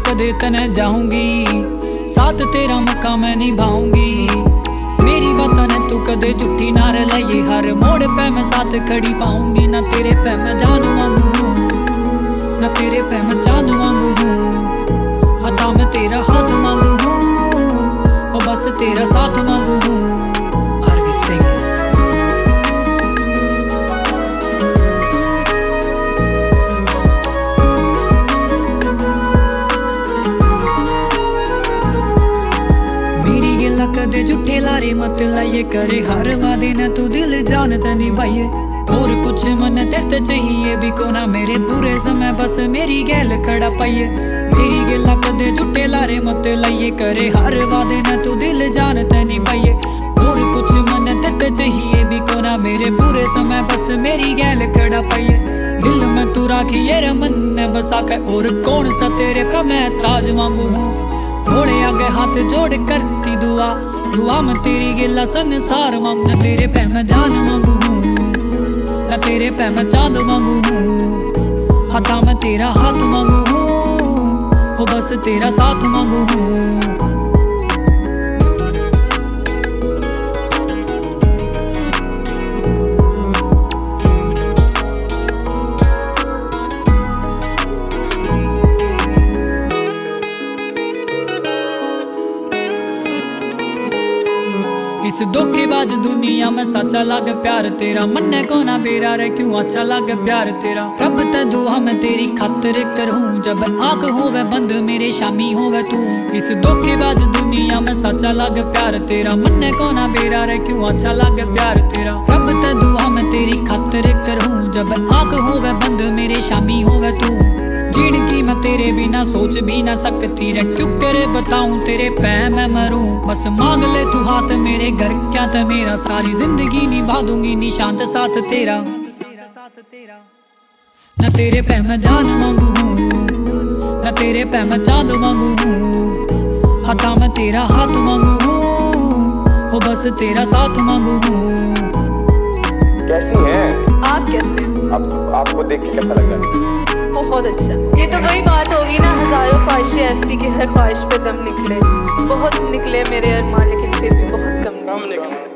कदे तने जाऊंगी, साथ तेरा मक्का मैं निभाऊंगी। मेरी बातों ने तू कदे झूठी ना रलाइए, हर मोड़ पे मैं साथ खड़ी पाऊंगी। ना तेरे पे मैं जान मांगू हूँ, ना तेरे पे मैं चांद मांगू हूँ, अता मैं तेरा हाथ मांगू हूँ, और बस तेरा साथ मांगू हूँ। अरविंद सिंह। मेरी गिला कदे झूठे लारे मत लाइए, करे हर वादे न तू दिल जान ते निभाइए। और कुछ मन तेरे चाहिए भी को ना, मेरे पूरे समय बस मेरी गैल खड़ा पाइए। मेरी गिला कदे झूठे लारे मत लाइए, करे हर वादे न तू दिल जान ते निभाइए। और कुछ मन तेरे चाहिए भी को ना, मेरे पूरे समय बस मेरी गैल खड़ा पाइए। दिल में तू राखिए रमन ने बसा के, और कौन सा तेरे पे मैं ताज मांगू हूँ। घोड़े आगे हाथ जोड़ करती दुआ, दुआ में तेरी गिला संसार मांगू। न तेरे पे मैं जान मांगू हूँ, न तेरे पे मैं चांद मांगू हूँ, हाथा मैं तेरा हाथ मांगू हूँ, वो बस तेरा साथ मांगू हूँ। इस धोखेबाज दुनिया में सच्चा लग प्यार तेरा, मन्ने को ना बेरा रे क्यों अच्छा लग प्यार तेरा। रब ते दुआ मैं तेरी खातिर करूं, जब आंख होवे बंद मेरे शामी होवे तू। इस धोखेबाज दुनिया में सच्चा लग प्यार तेरा, मन्ने को ना बेरा रे क्यों अच्छा लग प्यार तेरा। रब ते दुआ मैं तेरी खातिर करूं, जब आंख होवे बंद मेरे शामी होवे तू। जिंदगी मैं तेरे बिना सोच भी ना सकती रे, क्यों करे बताऊं तेरे पे मैं मरूं। बस मांग ले तू हाथ मेरे घर क्या था मेरा, सारी जिंदगी निभा दूंगी निशांत साथ तेरा। न तेरे पे मैं जान मांगू हूँ, न तेरे पे मैं चांद मांगू हूँ, हाथा मैं तेरा हाथ मांगू हूँ, वो बस तेरा साथ मांगू हूँ। कैसी हैं आप? कैसे आपको देख के कैसा लग रहा है? बहुत अच्छा। ये तो वही बात होगी ना, हजारों ख्वाहिशें ऐसी कि हर ख्वाहिश पे दम निकले। बहुत निकले मेरे अरमान, लेकिन फिर भी बहुत कम निकले।